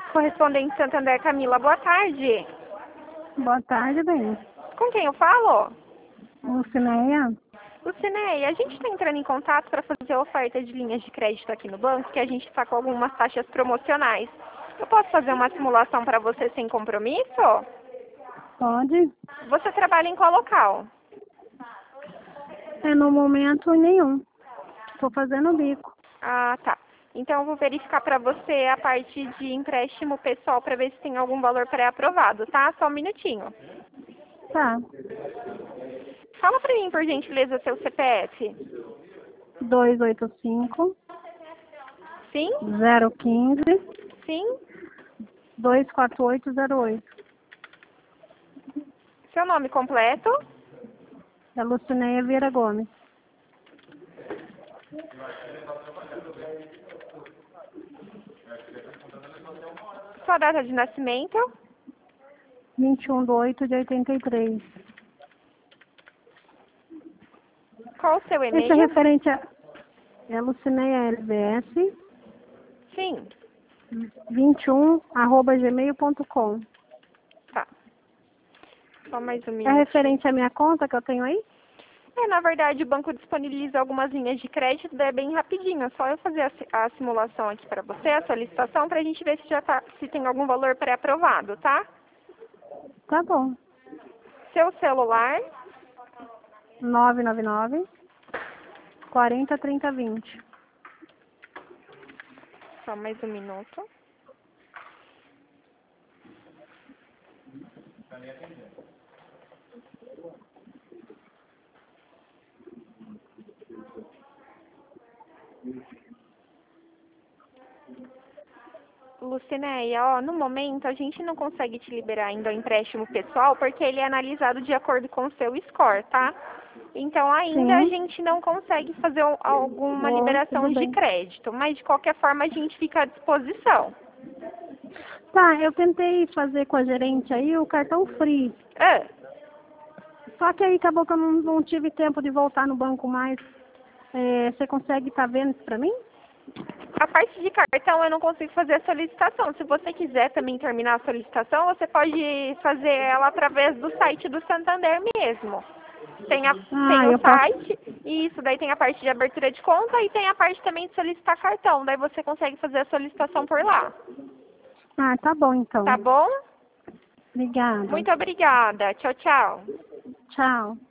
Correspondente Santander, Camila, boa tarde. Boa tarde, bem. Com quem eu falo? Lucinéia? Lucinéia, a gente está entrando em contato para fazer oferta de linhas de crédito aqui no banco, que a gente está com algumas taxas promocionais. Eu posso fazer uma simulação para você sem compromisso? Pode? Você trabalha em qual local? No momento nenhum. Estou fazendo bico. Ah, tá. Então eu vou verificar para você a parte de empréstimo pessoal para ver se tem algum valor pré-aprovado, tá? Só um minutinho. Tá. Fala para mim, por gentileza, seu CPF. 285 Sim? 015 Sim? 24808. Seu nome completo? É Lucinéia Vieira Gomes. Sua data de nascimento? 21/8/83. Qual o seu Esse é e-mail? referente a... É Lucinéia LBS Sim. 21@gmail.com. Tá. Só mais um É minuto. referente à minha conta que eu tenho aí? Na verdade, o banco disponibiliza algumas linhas de crédito, daí é bem rapidinho. É só eu fazer a simulação aqui para você, a solicitação, para a gente ver se tem algum valor pré-aprovado, tá? Tá bom. Seu celular? 999 40 30 20. Só mais um minuto. Lucinéia, no momento a gente não consegue te liberar ainda o empréstimo pessoal porque ele é analisado de acordo com o seu score, tá? Então ainda a Sim. gente não consegue fazer alguma liberação Tudo de bem. crédito, mas de qualquer forma a gente fica à disposição. Tá, eu tentei fazer com a gerente aí o cartão free. Ah, Só que aí acabou que eu não tive tempo de voltar no banco mais. Você consegue estar vendo isso pra mim? a parte de cartão eu não consigo fazer a solicitação. Se você quiser também terminar a solicitação, você pode fazer ela através do site do Santander mesmo. Tem o Eu posso. site, e isso daí tem a parte de abertura de conta e tem a parte também de solicitar cartão. Daí você consegue fazer a solicitação por lá. Tá bom então. Tá bom? Obrigada. Muito obrigada. Tchau, tchau. Tchau.